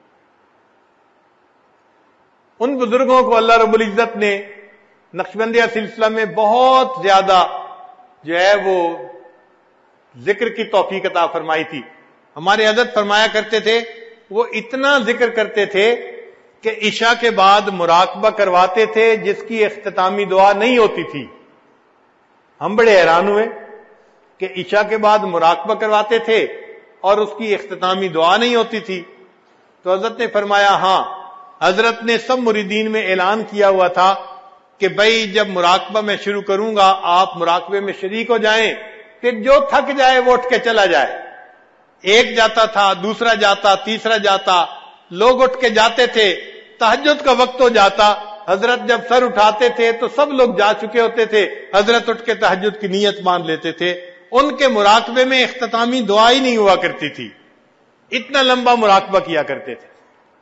ان بزرگوں کو اللہ رب العزت نے نقشبندیہ سلسلہ میں بہت زیادہ جو ہے وہ ذکر کی توفیق عطا فرمائی تھی۔ ہمارے حضرت فرمایا کرتے تھے، وہ اتنا ذکر کرتے تھے کہ عشاء کے بعد مراقبہ کرواتے تھے جس کی اختتامی دعا نہیں ہوتی تھی۔ ہم بڑے حیران ہوئے کہ عشاء کے بعد مراقبہ کرواتے تھے اور اس کی اختتامی دعا نہیں ہوتی تھی۔ تو حضرت نے فرمایا ہاں، حضرت نے سب مریدین میں اعلان کیا ہوا تھا کہ بھائی جب مراقبہ میں شروع کروں گا آپ مراقبے میں شریک ہو جائیں، پھر جو تھک جائے وہ اٹھ کے چلا جائے۔ ایک جاتا تھا، دوسرا جاتا، تیسرا جاتا، لوگ اٹھ کے جاتے تھے، تہجد کا وقت ہو جاتا حضرت جب سر اٹھاتے تھے تو سب لوگ جا چکے ہوتے تھے، حضرت اٹھ کے تہجد کی نیت مان لیتے تھے. ان کے مراقبے میں اختتامی دعا ہی نہیں ہوا کرتی تھی، اتنا لمبا مراقبہ کیا کرتے تھے،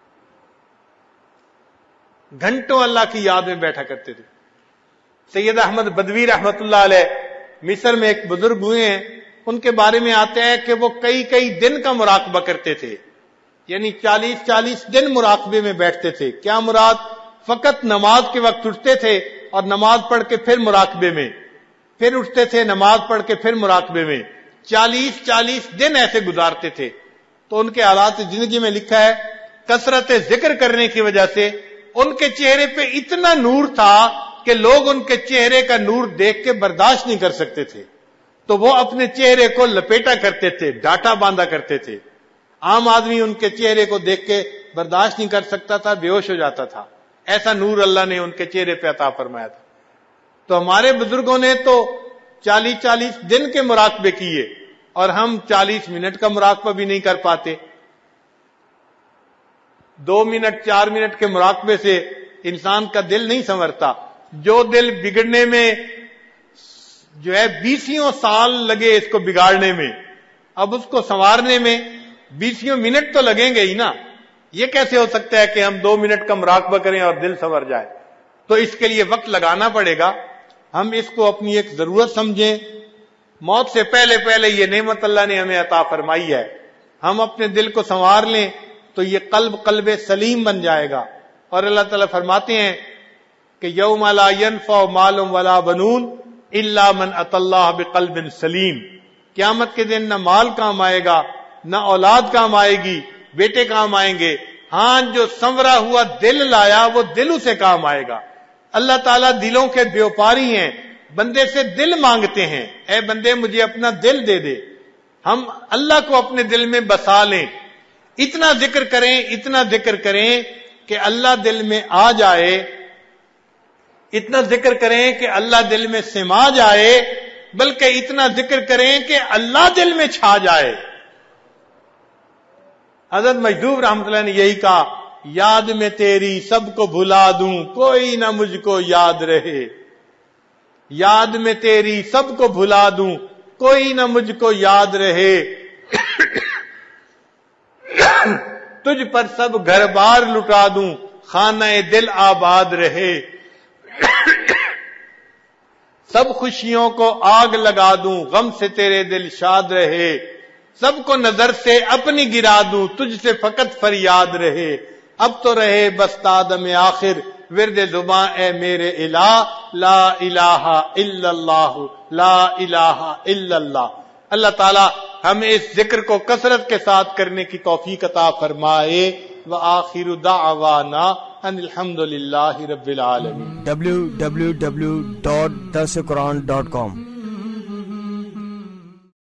گھنٹوں اللہ کی یاد میں بیٹھا کرتے تھے. سید احمد بدوی رحمت اللہ علیہ مصر میں ایک بزرگ ہوئے ہیں، ان کے بارے میں آتا ہے کہ وہ کئی کئی دن کا مراقبہ کرتے تھے، یعنی چالیس چالیس دن مراقبے میں بیٹھتے تھے. کیا مراد؟ فقط نماز کے وقت اٹھتے تھے اور نماز پڑھ کے پھر مراقبے میں، پھر اٹھتے تھے نماز پڑھ کے پھر مراقبے میں، چالیس چالیس دن ایسے گزارتے تھے. تو ان کے حالات زندگی میں لکھا ہے کثرت ذکر کرنے کی وجہ سے ان کے چہرے پہ اتنا نور تھا کہ لوگ ان کے چہرے کا نور دیکھ کے برداشت نہیں کر سکتے تھے، تو وہ اپنے چہرے کو لپیٹا کرتے تھے، ڈاٹا باندھا کرتے تھے. عام آدمی ان کے چہرے کو دیکھ کے برداشت نہیں کر سکتا تھا، بے ہوش ہو جاتا تھا. ایسا نور اللہ نے ان کے چہرے پہ عطا فرمایا تھا. تو ہمارے بزرگوں نے تو چالیس چالیس دن کے مراقبے کیے اور ہم چالیس منٹ کا مراقبہ بھی نہیں کر پاتے. دو منٹ چار منٹ کے مراقبے سے انسان کا دل نہیں سنورتا. جو دل بگڑنے میں جو ہے بیسیوں سال لگے اس کو بگاڑنے میں، اب اس کو سنوارنے میں بیسیوں منٹ تو لگیں گے ہی نا. یہ کیسے ہو سکتا ہے کہ ہم دو منٹ کا مراقبہ کریں اور دل سنور جائے؟ تو اس کے لیے وقت لگانا پڑے گا. ہم اس کو اپنی ایک ضرورت سمجھیں. موت سے پہلے پہلے یہ نعمت اللہ نے ہمیں عطا فرمائی ہے. ہم اپنے دل کو سنوار لیں تو یہ قلب قلب سلیم بن جائے گا. اور اللہ تعالیٰ فرماتے ہیں کہ یوم لا ینفع مال ولا بنون الا من اتى اللہ بقلب سلیم. قیامت کے دن نہ مال کام آئے گا، نہ اولاد کام آئے گی، بیٹے کام آئیں گے. ہاں جو سنورا ہوا دل لایا وہ دل اسے کام آئے گا. اللہ تعالیٰ دلوں کے بیوپاری ہیں، بندے سے دل مانگتے ہیں، اے بندے مجھے اپنا دل دے دے. ہم اللہ کو اپنے دل میں بسا لیں، اتنا ذکر کریں اتنا ذکر کریں کہ اللہ دل میں آ جائے، اتنا ذکر کریں کہ اللہ دل میں سما جائے، بلکہ اتنا ذکر کریں کہ اللہ دل میں چھا جائے. حضرت مجذوب رحمۃ اللہ نے یہی کہا، یاد میں تیری سب کو بھلا دوں کوئی نہ مجھ کو یاد رہے. یاد میں تیری سب کو بھلا دوں کوئی نہ مجھ کو یاد رہے. تجھ پر سب گھر بار لٹا دوں خانہ دل آباد رہے. سب خوشیوں کو آگ لگا دوں غم سے تیرے دل شاد رہے. سب کو نظر سے اپنی گرا دوں تجھ سے فقط فریاد رہے. اب تو رہے بس تادم آخر ورد زباں اے میرے الہ، لا الہ الا اللہ لا الہ الا اللہ. اللہ تعالی ہمیں اس ذکر کو کثرت کے ساتھ کرنے کی توفیق عطا فرمائے. وآخر دعوانا ان الحمد للہ رب العالمین. ڈبلیو ڈبلیو ڈبلیو ڈاٹ درس قرآن ڈاٹ کام